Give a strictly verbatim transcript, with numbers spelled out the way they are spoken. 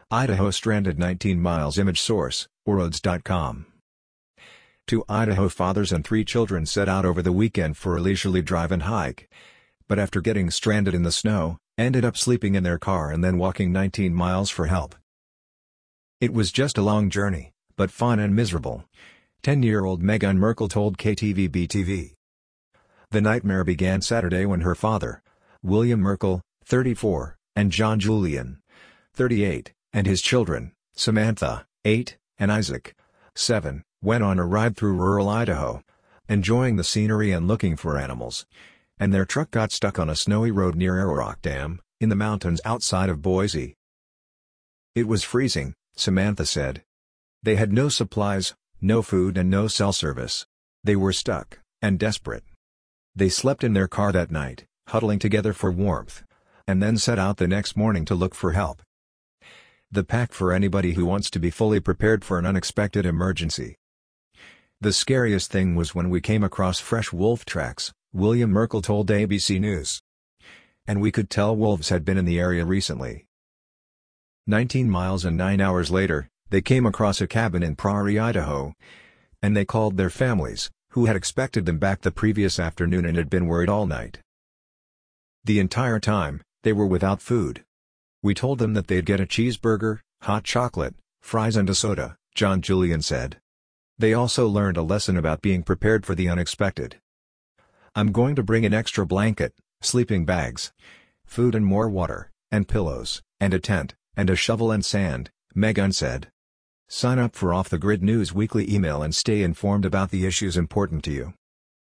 Idaho stranded nineteen miles. Image source, oroads dot com. Two Idaho fathers and three children set out over the weekend for a leisurely drive and hike. But after getting stranded in the snow, ended up sleeping in their car and then walking nineteen miles for help. It was just a long journey, but fun and miserable, ten-year-old Meghan Merkel told K T V B T V. The nightmare began Saturday when her father, William Merkel, thirty-four, and John Julian, thirty-eight, and his children, Samantha, eight, and Isaac, seven, went on a ride through rural Idaho, enjoying the scenery and looking for animals, and their truck got stuck on a snowy road near Arrowrock Dam, in the mountains outside of Boise. It was freezing, Samantha said. They had no supplies, no food and no cell service. They were stuck, and desperate. They slept in their car that night, huddling together for warmth, and then set out the next morning to look for help. The pack for anybody who wants to be fully prepared for an unexpected emergency. The scariest thing was when we came across fresh wolf tracks, William Merkel told A B C News. And we could tell wolves had been in the area recently. nineteen miles and nine hours later, they came across a cabin in Prairie, Idaho. And they called their families, who had expected them back the previous afternoon and had been worried all night. The entire time, they were without food. We told them that they'd get a cheeseburger, hot chocolate, fries and a soda, John Julian said. They also learned a lesson about being prepared for the unexpected. I'm going to bring an extra blanket, sleeping bags, food and more water, and pillows, and a tent, and a shovel and sand, Meghan said. Sign up for Off the Grid News weekly email and stay informed about the issues important to you.